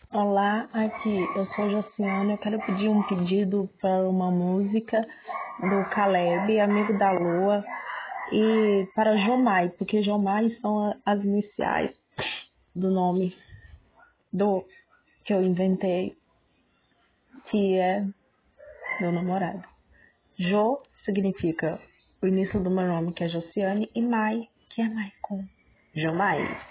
Olá, aqui eu sou Josiane. Eu quero pedir um pedido para uma música do Caleb, Amigo da Lua, e para Jomai, porque Jomai são as iniciais do nome do que eu inventei, que é meu namorado. Jo significa o início do meu nome, que é Josiane, e Mai, que é Maicon. Jomai.